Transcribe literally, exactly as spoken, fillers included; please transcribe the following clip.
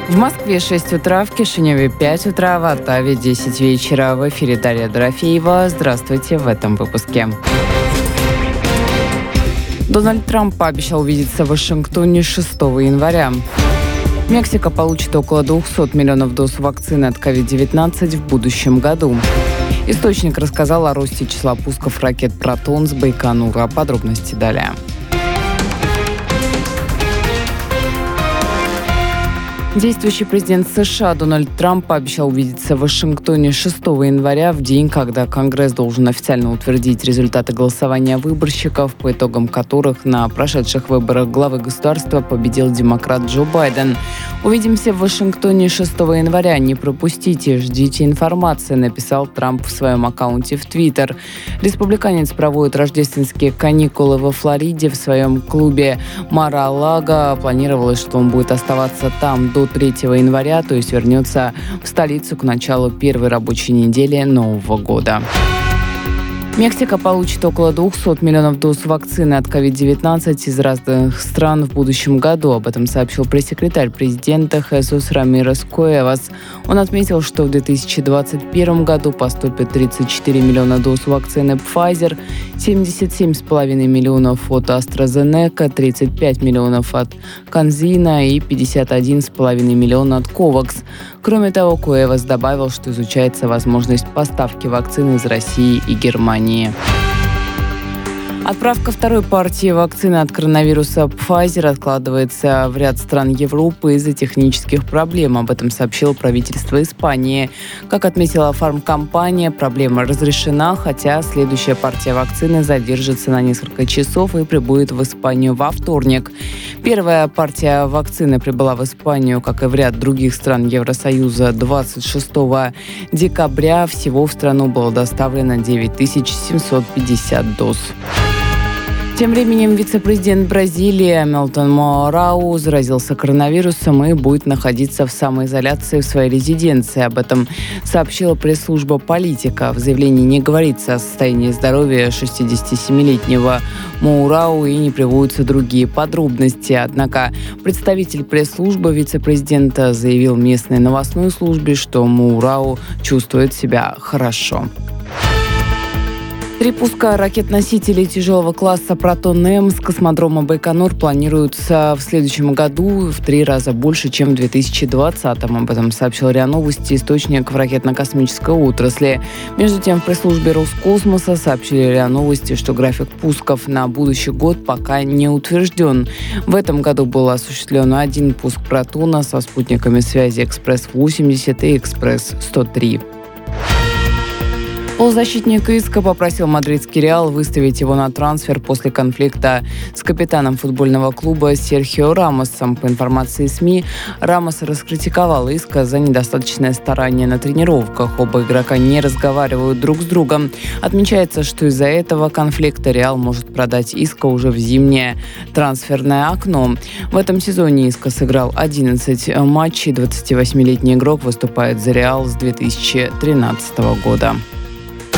В Москве шесть утра, в Кишиневе пять утра, в Оттаве десять вечера. В эфире Дарья Дорофеева. Здравствуйте в этом выпуске. Дональд Трамп пообещал увидеться в Вашингтоне шестого января. Мексика получит около двухсот миллионов доз вакцины от ковид девятнадцать в будущем году. Источник рассказал о росте числа пусков ракет «Протон» с Байконура. Подробности далее. Действующий президент США Дональд Трамп пообещал увидеться в Вашингтоне шестого января, в день, когда Конгресс должен официально утвердить результаты голосования выборщиков, по итогам которых на прошедших выборах главы государства победил демократ Джо Байден. «Увидимся в Вашингтоне шестого января. Не пропустите, ждите информации», написал Трамп в своем аккаунте в Твиттер. Республиканец проводит рождественские каникулы во Флориде в своем клубе Мар-а-Лаго. Планировалось, что он будет оставаться там до третьего января, то есть вернется в столицу к началу первой рабочей недели Нового года. Мексика получит около двухсот миллионов доз вакцины от ковид девятнадцать из разных стран в будущем году. Об этом сообщил пресс-секретарь президента Хесус Рамирес Куэвас. Он отметил, что в две тысячи двадцать первом году поступит тридцать четыре миллиона доз вакцины Pfizer, семьдесят семь целых пять десятых миллионов от AstraZeneca, тридцать пять миллионов от CanSino и пятьдесят один целых пять десятых миллиона от COVAX. Кроме того, Куэвас добавил, что изучается возможность поставки вакцины из России и Германии. Отправка второй партии вакцины от коронавируса Pfizer откладывается в ряд стран Европы из-за технических проблем. Об этом сообщило правительство Испании. Как отметила фармкомпания, проблема разрешена, хотя следующая партия вакцины задержится на несколько часов и прибудет в Испанию во вторник. Первая партия вакцины прибыла в Испанию, как и в ряд других стран Евросоюза, двадцать шестого декабря. Всего в страну было доставлено девять тысяч семьсот пятьдесят доз. Тем временем вице-президент Бразилии Милтон Моурау заразился коронавирусом и будет находиться в самоизоляции в своей резиденции. Об этом сообщила пресс-служба «Политика». В заявлении не говорится о состоянии здоровья шестидесятисемилетнего Моурау и не приводятся другие подробности. Однако представитель пресс-службы вице-президента заявил местной новостной службе, что Моурау чувствует себя хорошо. Три пуска ракет-носителей тяжелого класса «Протон-М» с космодрома Байконур планируются в следующем году в три раза больше, чем в две тысячи двадцатом. Об этом сообщил РИА Новости, источник в ракетно-космической отрасли. Между тем, в пресс-службе Роскосмоса сообщили РИА Новости, что график пусков на будущий год пока не утвержден. В этом году был осуществлен один пуск «Протона» со спутниками связи «Экспресс восемьдесят» и «Экспресс сто три». Полузащитник Иска попросил мадридский «Реал» выставить его на трансфер после конфликта с капитаном футбольного клуба Серхио Рамосом. По информации СМИ, Рамос раскритиковал Иска за недостаточное старание на тренировках. Оба игрока не разговаривают друг с другом. Отмечается, что из-за этого конфликта «Реал» может продать Иска уже в зимнее трансферное окно. В этом сезоне Иска сыграл одиннадцать матчей. двадцативосьмилетний игрок выступает за «Реал» с две тысячи тринадцатого года.